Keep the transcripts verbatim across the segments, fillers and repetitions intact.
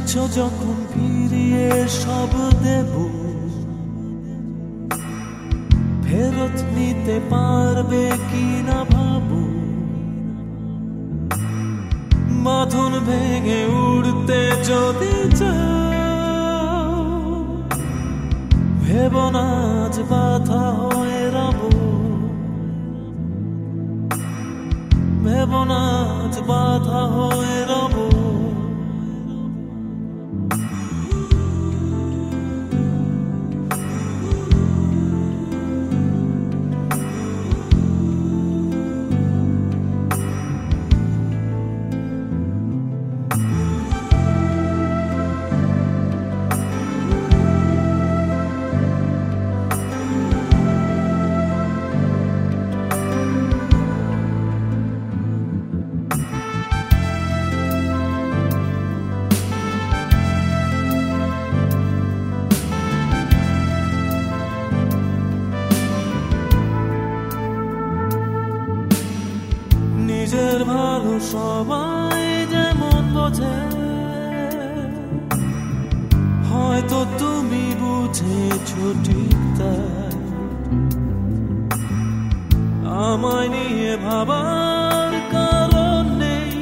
বলছো যখন ফিরিয়ে সব দেব, ফেরত নিতে পারবে কি না ভাবো। বাঁধন ভেঙে উড়তে যদি চাও, ভেবো না আজ বাধা হয়ে রব, ভেবো না আজ বাধা হয়ে রব। নিজের ভালো সবাই যেমন বোঝে, হয়তো তুমি বুঝেছো ঠিক তাই। আমায় নিয়ে ভাবার কারণ নেই,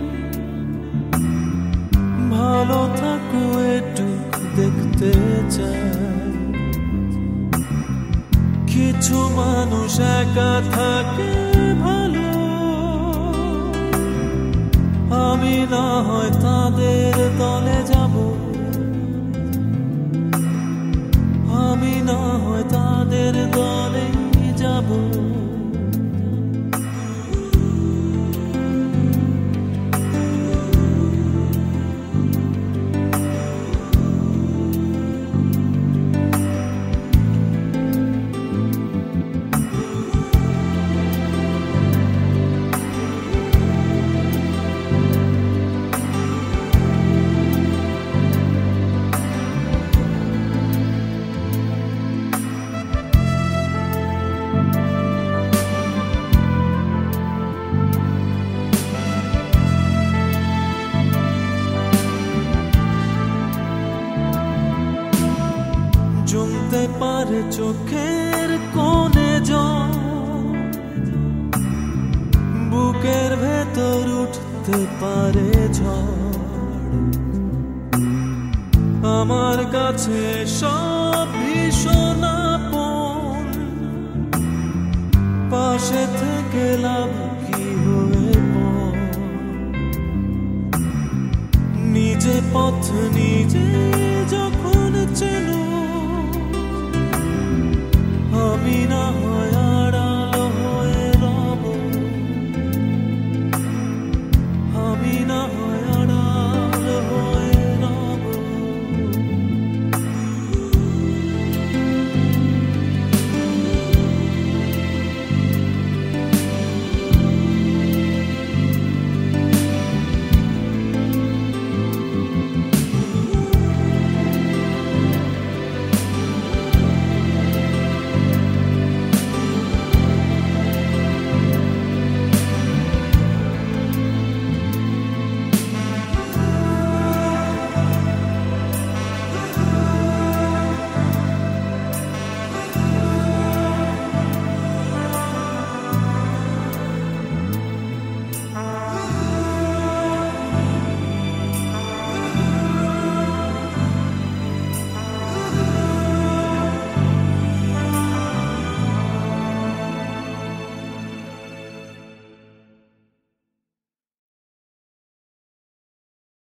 ভালো থাকো এটুক দেখতে চাই। কিছু মানুষ একা থাকে ভালো, আমি না হয় তাদের দলে যাব, আমি না হয় তাদের দলে যাব। জমতে পারে চোখের কোণে জল, বুকের ভেতর উঠতে পারে ঝড়। আমার কাছে সব ভীষণ আপন, পাশে থেকে লাভ কি হয়ে পর। নিজে পথ নিজে